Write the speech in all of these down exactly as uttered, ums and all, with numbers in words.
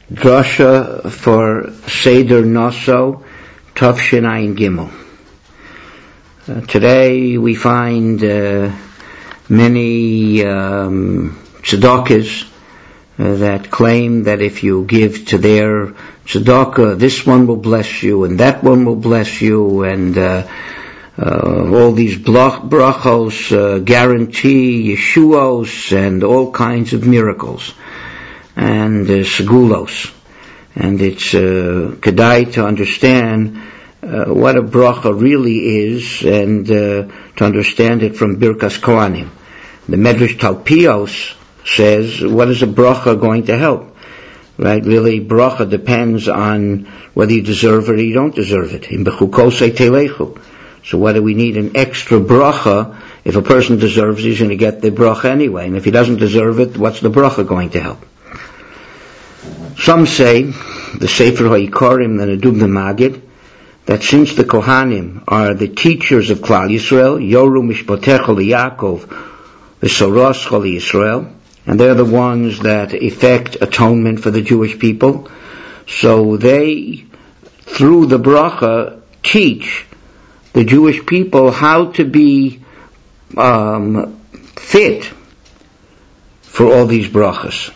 Drasha for Seder Noso, Tafshin Ayin Gimel. Uh, today we find uh, many um, tzedakahs uh, that claim that if you give to their tzedakah, this one will bless you and that one will bless you, and uh, uh, all these brachos uh, guarantee yeshuos and all kinds of miracles and uh, segulos. And it's uh, kedai to understand uh, what a bracha really is, and uh, to understand it from Birkas Kohanim. The Medrash Talpios says, what is a bracha going to help? Right? Really, bracha depends on whether you deserve it or you don't deserve it. In bechukosei telechu. So why do we need an extra bracha? If a person deserves it, he's going to get the bracha anyway. And if he doesn't deserve it, what's the bracha going to help? Some say, the Sefer HaYikarim, the Nedub Magid, that since the Kohanim are the teachers of Klal Yisrael, Yoru Mishpatecha LiYaakov, V'Soroscha LiYisrael, and they're the ones that effect atonement for the Jewish people, so they, through the bracha, teach the Jewish people how to be um, fit for all these brachas.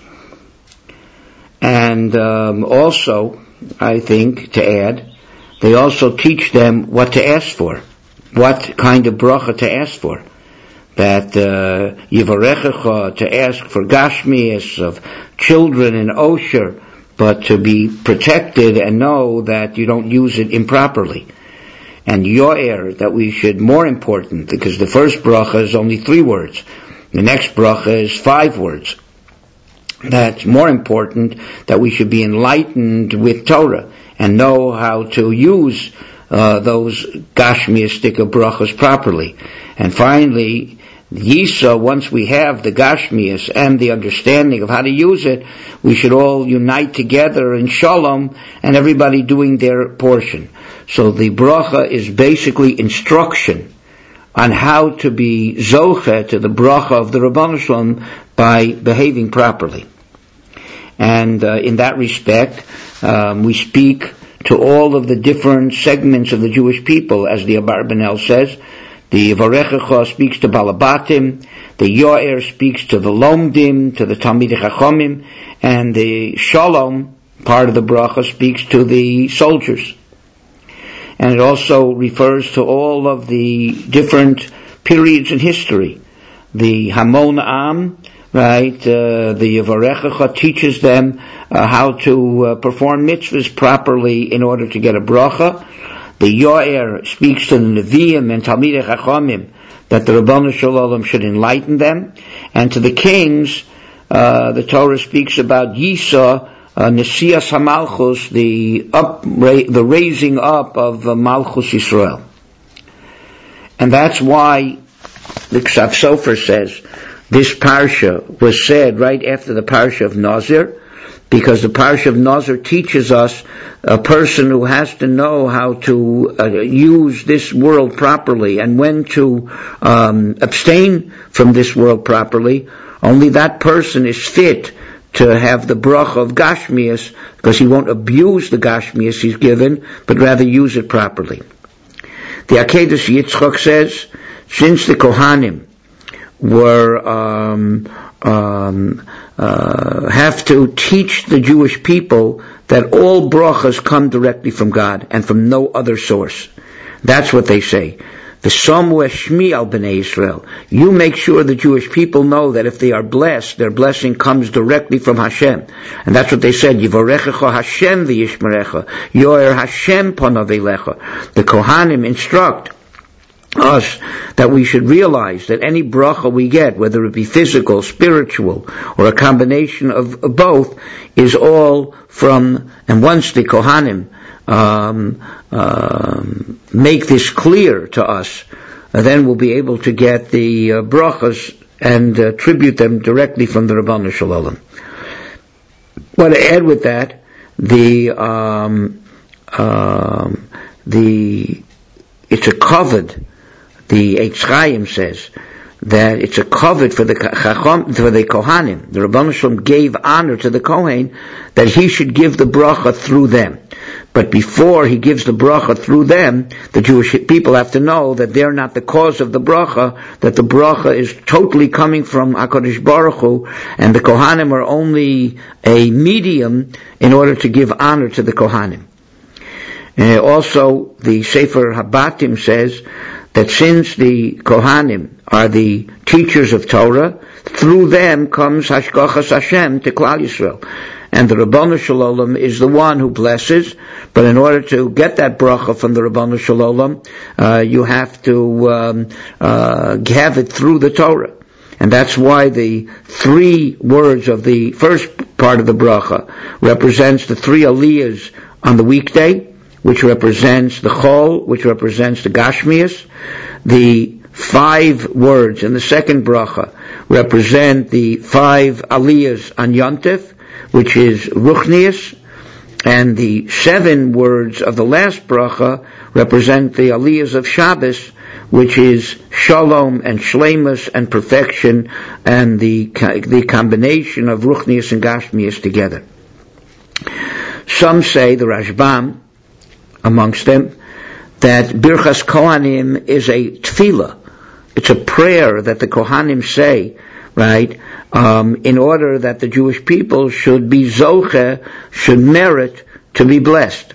And um, also, I think, to add, they also teach them what to ask for, what kind of bracha to ask for. That yivarechecha, uh, to ask for gashmias of children and osher, but to be protected and know that you don't use it improperly. And yoer, that we should, more important, because the first bracha is only three words, the next bracha is five words. That's more important, that we should be enlightened with Torah and know how to use uh, those gashmiistic brachas properly. And finally, Yisa, once we have the gashmias and the understanding of how to use it, we should all unite together in shalom and everybody doing their portion. So the bracha is basically instruction on how to be zoche to the bracha of the Rabbanu Shalom by behaving properly. And uh, in that respect, um, we speak to all of the different segments of the Jewish people, as the Abarbanel says. The Varechecha speaks to Balabatim, the Yoer speaks to the Lomdim, to the Talmidei Chachomim, and the Shalom, part of the bracha, speaks to the soldiers. And it also refers to all of the different periods in history. The Hamon Am, right, uh, the Varechecha teaches them uh, how to uh, perform mitzvahs properly in order to get a bracha. The Yoer speaks to the Nevi'im and Talmidei Chachomim that the Rabbanu Shalom should enlighten them. And to the kings, uh, the Torah speaks about Yisa, uh, Nesias HaMalchus, the up, ra- the raising up of uh, Malchus Yisrael. And that's why the Ksav Sofer says, this parsha was said right after the parsha of Nazir, because the parsha of Nazir teaches us a person who has to know how to uh, use this world properly and when to um, abstain from this world properly. Only that person is fit to have the bracha of Gashmias, because he won't abuse the Gashmias he's given, but rather use it properly. The Akedah Yitzchak says, since the Kohanim were um, um, uh, have to teach the Jewish people that all brachas come directly from God and from no other source. That's what they say. The Samu Shmi al Bnei Israel. You make sure the Jewish people know that if they are blessed, their blessing comes directly from Hashem. And that's what they said. Yivarechecha Hashem v'yishmerecha. Yoer Hashem panavelecha. The Kohanim instruct us that we should realize that any bracha we get, whether it be physical, spiritual, or a combination of both, is all from, and once the Kohanim um, um, make this clear to us, uh, then we'll be able to get the uh, brachas and uh, attribute them directly from the Rabbanu Shalom. But to add with that, the um, um, the it's a covered. The Eitz Chaim says that it's a covet for the Chacham, for the Kohanim. The Rebbeinu Shalom gave honor to the Kohen that he should give the bracha through them. But before he gives the bracha through them, the Jewish people have to know that they're not the cause of the bracha, that the bracha is totally coming from HaKadosh Baruch Hu, and the Kohanim are only a medium in order to give honor to the Kohanim. Uh, also, the Sefer Habatim says that since the Kohanim are the teachers of Torah, through them comes Hashgachas Hashem to Klal Yisrael. And the Rabbanu Shalom is the one who blesses, but in order to get that bracha from the Rabbanu Shalom, uh, you have to um, uh, have it through the Torah. And that's why the three words of the first part of the bracha represents the three aliyahs on the weekday, which represents the chol, which represents the gashmias. The five words in the second bracha represent the five aliyahs on Yontif, which is ruchnius, and the seven words of the last bracha represent the aliyahs of Shabbos, which is shalom and shleimus and perfection, and the the combination of ruchnius and gashmias together. Some say, the Rashbam amongst them, that Birchas Kohanim is a tefillah. It's a prayer that the Kohanim say, right, um, in order that the Jewish people should be zoche, should merit to be blessed.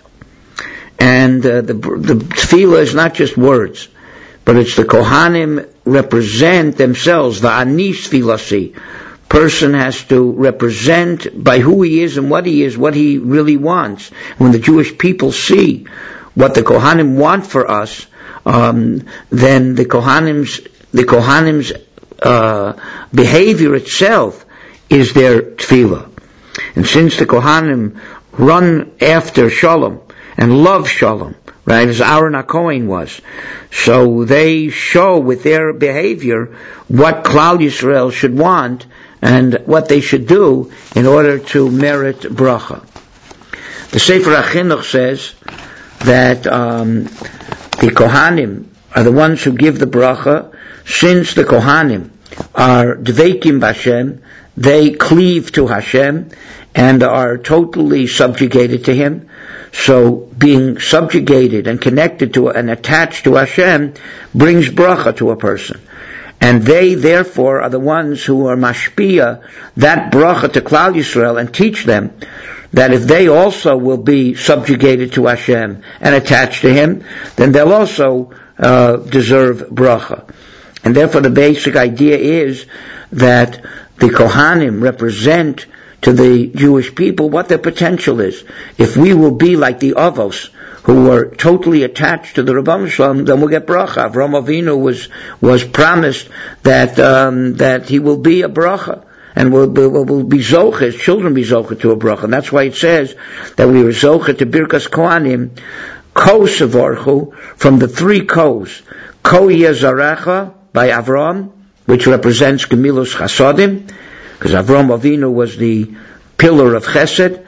And uh, the, the tefillah is not just words, but it's the Kohanim represent themselves, the ani tefillasi. Person has to represent by who he is and what he is, what he really wants. When the Jewish people see what the Kohanim want for us, um, then the Kohanim's the Kohanim's uh, behavior itself is their tefillah. And since the Kohanim run after Shalom and love Shalom, right, as Aaron HaKohen was, so they show with their behavior what Klal Yisrael should want and what they should do in order to merit bracha. The Sefer HaChinuch says that um, the Kohanim are the ones who give the bracha. Since the Kohanim are dveikim b'Hashem, they cleave to Hashem and are totally subjugated to Him. So being subjugated and connected to and attached to Hashem brings bracha to a person. And they, therefore, are the ones who are mashpia, that bracha to Klal Yisrael, and teach them that if they also will be subjugated to Hashem and attached to Him, then they'll also uh, deserve bracha. And therefore the basic idea is that the Kohanim represent to the Jewish people what their potential is. If we will be like the Avos, who are totally attached to the Rabbanu Shalom, then we'll get bracha. Avraham Avinu was was promised that um, that he will be a bracha, and will be, will be zoche, his children be zoche to a bracha. And that's why it says that we were zoche to Birkas Kohanim, ko sevorchu, from the three kos. Ko yezarecha by Avram, which represents Gemilus Chasodim, because Avraham Avinu was the pillar of Chesed.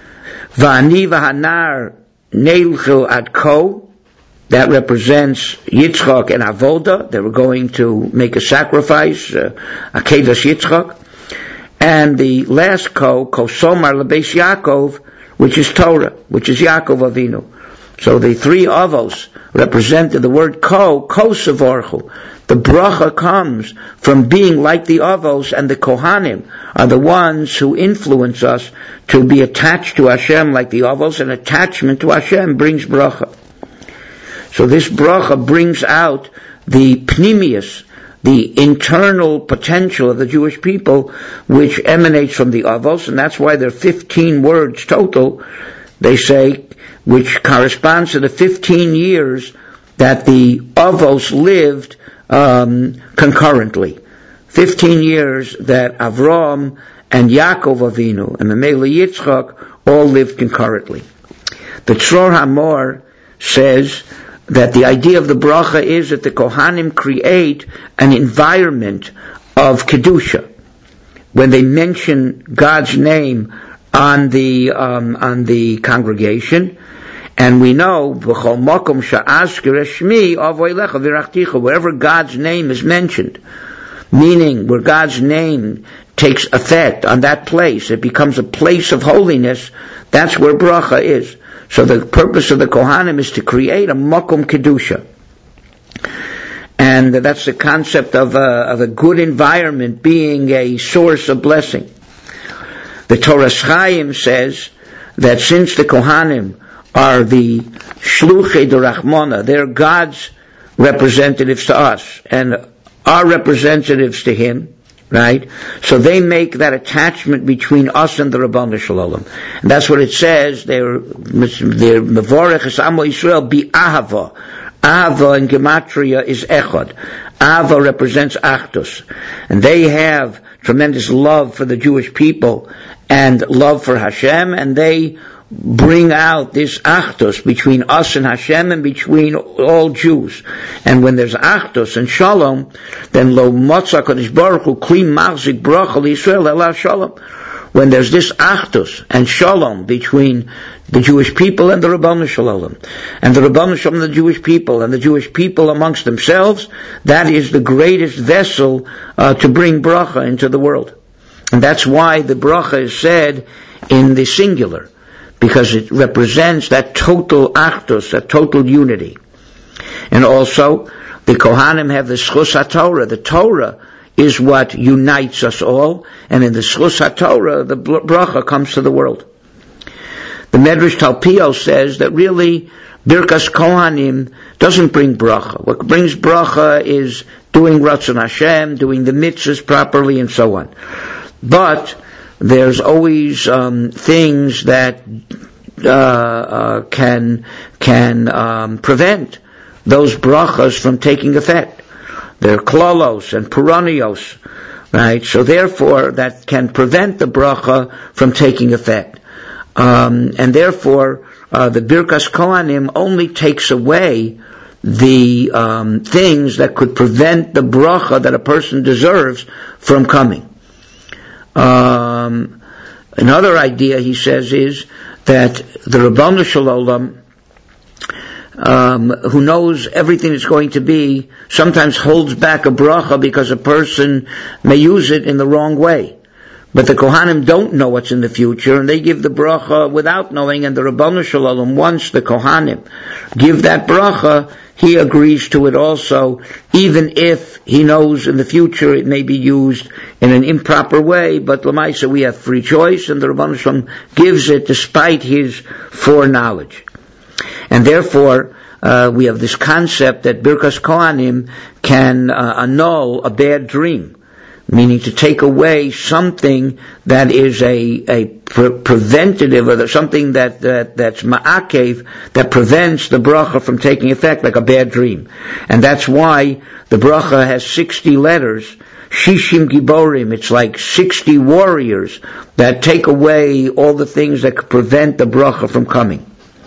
Va'ani v'hanar neilchu ad ko, that represents Yitzchak and Avoda. They were going to make a sacrifice, uh, Akedas Yitzchak. And the last ko, ko somar lebeis Yaakov, which is Torah, which is Yaakov Avinu. So the three avos represented the word ko, ko sevorchu. The bracha comes from being like the avos, and the kohanim are the ones who influence us to be attached to Hashem like the avos, and attachment to Hashem brings bracha. So this bracha brings out the pnimius, the internal potential of the Jewish people, which emanates from the avos, and that's why there are fifteen words total, they say, which corresponds to the fifteen years that the avos lived um, concurrently. Fifteen years that Avram and Yaakov Avinu and the Mele Yitzchak all lived concurrently. The Tzror Hamor says that the idea of the bracha is that the Kohanim create an environment of Kedusha. When they mention God's name on the um, on the congregation, and we know wherever God's name is mentioned, meaning where God's name takes effect on that place, it becomes a place of holiness, that's where bracha is. So the purpose of the Kohanim is to create a makom kedusha. And that's the concept of a, of a good environment being a source of blessing. The Torah Chaim says that since the Kohanim are the Shluchei D'Rachmana, they're God's representatives to us, and our representatives to Him, right? So they make that attachment between us and the Rabbanu Shalom. And that's what it says, they're, they're Mevorech es Amo Yisrael bi Ahava. Ahava in Gematria is Echad. Ahava represents Achdus. And they have tremendous love for the Jewish people and love for Hashem, and they bring out this Achdus between us and Hashem and between all Jews. And when there's Achdus and Shalom, then Lo Motza Kadosh Baruch Hu Kli Machzik Bracha L'Yisrael Ela Shalom. When there's this Achdus and Shalom between the Jewish people and the Rabbanu Shalom, and the Rabbanu Shalom and the Jewish people, and the Jewish people amongst themselves, that is the greatest vessel uh, to bring bracha into the world. And that's why the bracha is said in the singular, because it represents that total Achdus, that total unity. And also, the Kohanim have the Schus HaTorah. The Torah is what unites us all, and in the Schus HaTorah, the bracha comes to the world. The Medrash Talpio says that really Birkas Kohanim doesn't bring bracha. What brings bracha is doing Ratzon Hashem, doing the mitzvahs properly, and so on. But there's always um, things that uh, uh, can can um, prevent those brachas from taking effect. They're klalos and puranios, right? So therefore, that can prevent the bracha from taking effect. Um, and therefore, uh, the Birkas Kohanim only takes away the um, things that could prevent the bracha that a person deserves from coming. Um, another idea, he says, is that the Rabbanu Shalom, um, who knows everything that's going to be, sometimes holds back a bracha because a person may use it in the wrong way. But the Kohanim don't know what's in the future, and they give the bracha without knowing, and the Rabbanu Shalom, once the Kohanim give that bracha, he agrees to it also, even if he knows in the future it may be used in an improper way, but Lamaisa we have free choice, and the Rabbanu Shalom gives it despite his foreknowledge. And therefore, uh, we have this concept that Birkas Kohanim can uh, annul a bad dream, meaning to take away something that is a, a pre- preventative, or something that, that that's ma'akev, that prevents the bracha from taking effect, like a bad dream. And that's why the bracha has sixty letters, shishim giborim, it's like sixty warriors that take away all the things that could prevent the bracha from coming.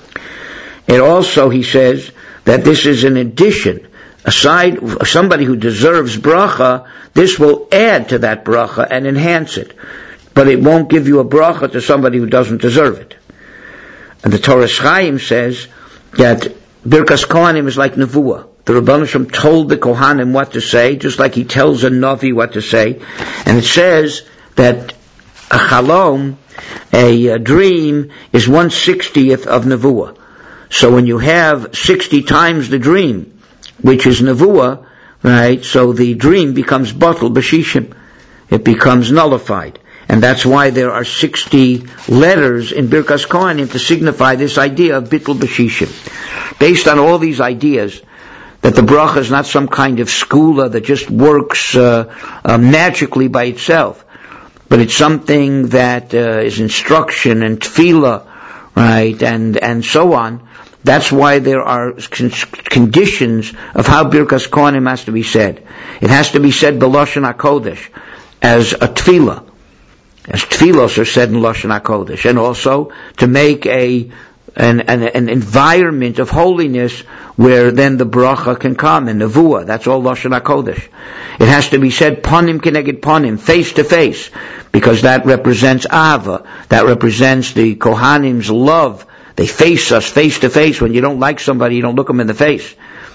It also, he says, that this is an addition. Aside, somebody who deserves bracha, this will add to that bracha and enhance it. But it won't give you a bracha to somebody who doesn't deserve it. And the Torah Chaim says that Birkas Kohanim is like Nevuah. The Rabbanu Shalom told the Kohanim what to say, just like he tells a Navi what to say. And it says that a chalom, a, a dream, is one sixtieth of Nevuah. So when you have sixty times the dream, which is Nevuah, right, so the dream becomes batel b'shishim. It becomes nullified. And that's why there are sixty letters in Birkas Kohanim to signify this idea of bittul b'shishim. Based on all these ideas, that the bracha is not some kind of skula that just works uh, uh, magically by itself, but it's something that uh, is instruction and tefillah, right, and, and so on. That's why there are con- conditions of how Birkas Kohanim has to be said. It has to be said b'Lashon HaKodesh, as a tefillah, as tefillos are said in Lashon HaKodesh, and also to make a an, an, an environment of holiness where then the bracha can come, and nevuah, that's all Lashon HaKodesh. It has to be said panim keneged panim, face to face, because that represents Ava, that represents the Kohanim's love. They face us face to face. When you don't like somebody, you don't look them in the face.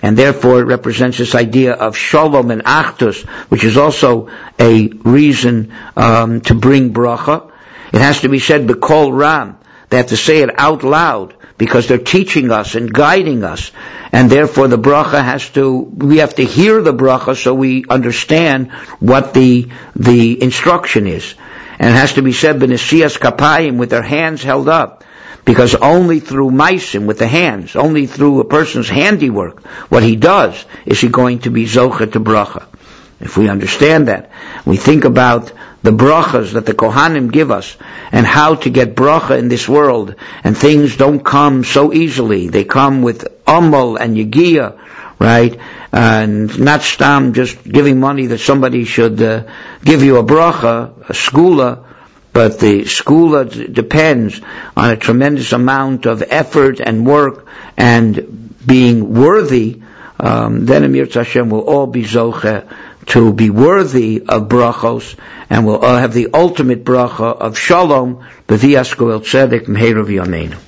And therefore it represents this idea of shalom and achdus, which is also a reason um, to bring bracha. It has to be said b'kol ram. They have to say it out loud because they're teaching us and guiding us. And therefore the bracha has to, we have to hear the bracha so we understand what the the instruction is. And it has to be said b'nesiyas kapayim, with their hands held up. Because only through maisim, with the hands, only through a person's handiwork, what he does, is he going to be zocha to bracha. If we understand that, we think about the brachas that the Kohanim give us, and how to get bracha in this world, and things don't come so easily. They come with amal and yagia, right? And not stam just giving money that somebody should uh, give you a bracha, a skula, but the skula depends on a tremendous amount of effort and work and being worthy. Um, then Amir Hashem will all be zoche to be worthy of brachos, and will all have the ultimate bracha of shalom, b'vias goel tzedek mheirav yameinu.